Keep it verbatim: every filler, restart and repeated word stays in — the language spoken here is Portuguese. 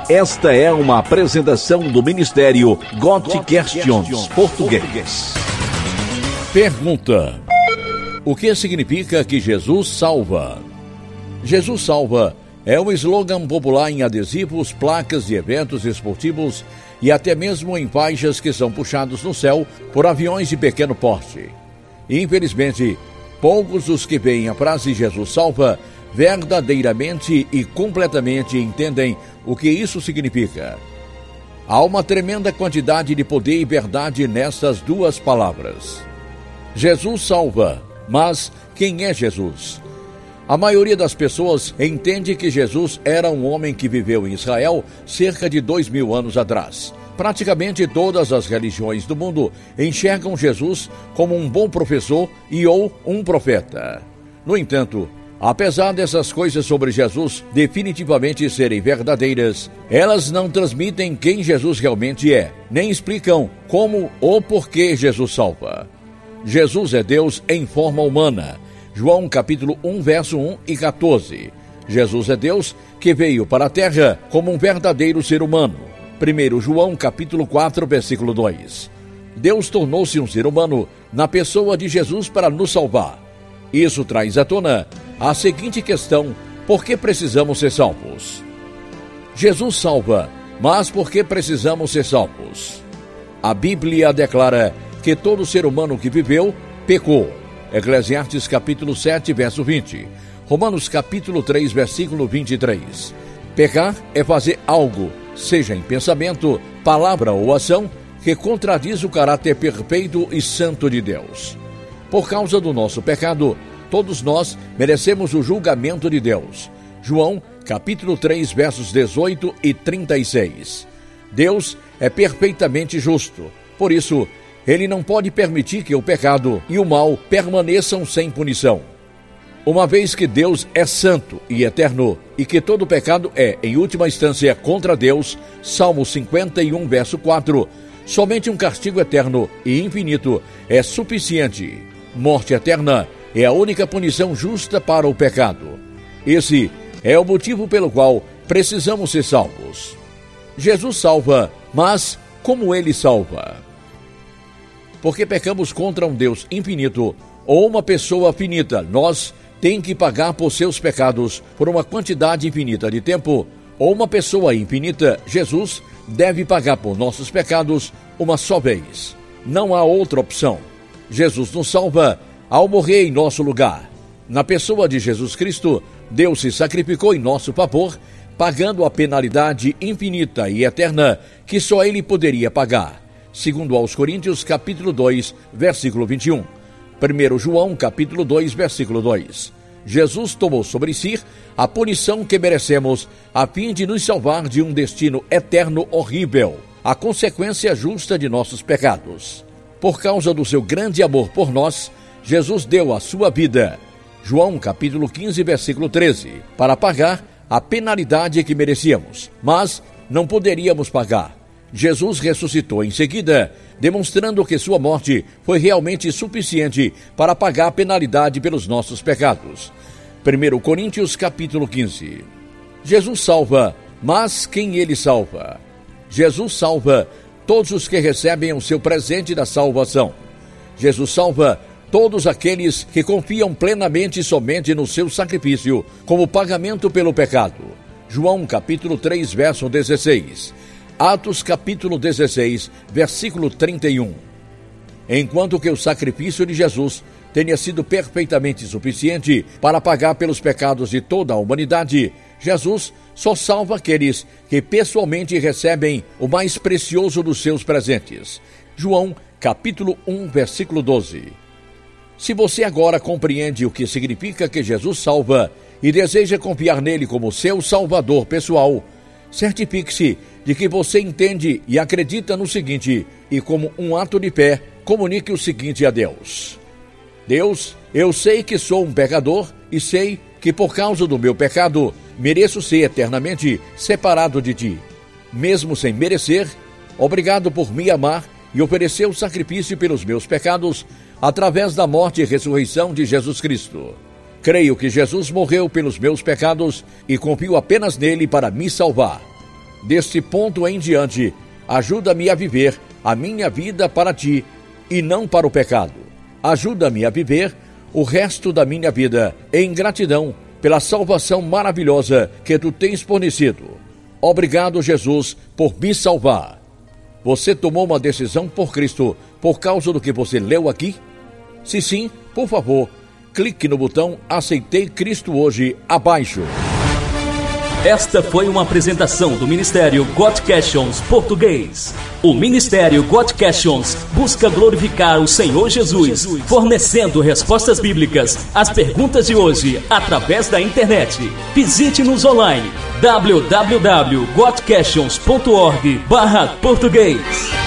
Esta é uma apresentação do Ministério God Questions Português. Pergunta: o que significa que Jesus salva? Jesus salva é um slogan popular em adesivos, placas de eventos esportivos e até mesmo em faixas que são puxados no céu por aviões de pequeno porte. Infelizmente, poucos os que veem a frase Jesus salva verdadeiramente e completamente entendem o que isso significa. Há uma tremenda quantidade de poder e verdade nessas duas palavras. Jesus salva, mas quem é Jesus? A maioria das pessoas entende que Jesus era um homem que viveu em Israel cerca de dois mil anos atrás. Praticamente todas as religiões do mundo enxergam Jesus como um bom professor e ou um profeta. No entanto, apesar dessas coisas sobre Jesus definitivamente serem verdadeiras, elas não transmitem quem Jesus realmente é, nem explicam como ou por que Jesus salva. Jesus é Deus em forma humana. João capítulo um, verso um e quatorze. Jesus é Deus que veio para a terra como um verdadeiro ser humano. primeiro João capítulo quatro, versículo dois. Deus tornou-se um ser humano na pessoa de Jesus para nos salvar. Isso traz à tona a seguinte questão: por que precisamos ser salvos? Jesus salva, mas por que precisamos ser salvos? A Bíblia declara que todo ser humano que viveu pecou. Eclesiastes capítulo sete, verso vinte. Romanos capítulo três, versículo vinte e três. Pecar é fazer algo, seja em pensamento, palavra ou ação, que contradiz o caráter perfeito e santo de Deus. Por causa do nosso pecado, todos nós merecemos o julgamento de Deus. João capítulo três, versos dezoito e trinta e seis. Deus é perfeitamente justo. Por isso, Ele não pode permitir que o pecado e o mal permaneçam sem punição. Uma vez que Deus é santo e eterno e que todo pecado é, em última instância, contra Deus, Salmo cinquenta e um, verso quatro, somente um castigo eterno e infinito é suficiente. Morte eterna é a única punição justa para o pecado. Esse é o motivo pelo qual precisamos ser salvos. Jesus salva, mas como Ele salva? Porque pecamos contra um Deus infinito ou uma pessoa finita, nós temos que pagar por seus pecados por uma quantidade infinita de tempo, ou uma pessoa infinita, Jesus, deve pagar por nossos pecados uma só vez. Não há outra opção. Jesus nos salva ao morrer em nosso lugar. Na pessoa de Jesus Cristo, Deus se sacrificou em nosso favor, pagando a penalidade infinita e eterna que só Ele poderia pagar. Segundo aos Coríntios, capítulo dois, versículo vinte e um. primeiro João, capítulo dois, versículo dois. Jesus tomou sobre si a punição que merecemos, a fim de nos salvar de um destino eterno horrível, a consequência justa de nossos pecados. Por causa do seu grande amor por nós, Jesus deu a sua vida, João, capítulo quinze, versículo treze, para pagar a penalidade que merecíamos, mas não poderíamos pagar. Jesus ressuscitou em seguida, demonstrando que sua morte foi realmente suficiente para pagar a penalidade pelos nossos pecados. primeiro Coríntios, capítulo quinze. Jesus salva, mas quem Ele salva? Jesus salva todos os que recebem o seu presente da salvação. Jesus salva todos aqueles que confiam plenamente e somente no seu sacrifício como pagamento pelo pecado. João, capítulo três, verso dezesseis. Atos capítulo dezesseis, versículo trinta e um. Enquanto que o sacrifício de Jesus tenha sido perfeitamente suficiente para pagar pelos pecados de toda a humanidade, Jesus só salva aqueles que pessoalmente recebem o mais precioso dos seus presentes. João capítulo um, versículo doze. Se você agora compreende o que significa que Jesus salva e deseja confiar nele como seu salvador pessoal, certifique-se de que você entende e acredita no seguinte, e como um ato de fé, comunique o seguinte a Deus: Deus, eu sei que sou um pecador e sei que por causa do meu pecado mereço ser eternamente separado de ti. Mesmo sem merecer, obrigado por me amar e oferecer o sacrifício pelos meus pecados através da morte e ressurreição de Jesus Cristo. Creio que Jesus morreu pelos meus pecados e confio apenas nele para me salvar. Deste ponto em diante, ajuda-me a viver a minha vida para ti e não para o pecado. Ajuda-me a viver o resto da minha vida em gratidão pela salvação maravilhosa que tu tens fornecido. Obrigado, Jesus, por me salvar. Você tomou uma decisão por Cristo por causa do que você leu aqui? Se sim, por favor, clique no botão Aceitei Cristo hoje abaixo. Esta foi uma apresentação do Ministério Got Questions Português. O Ministério Got Questions busca glorificar o Senhor Jesus, fornecendo respostas bíblicas às perguntas de hoje através da internet. Visite-nos online w w w ponto got questions ponto org barra português.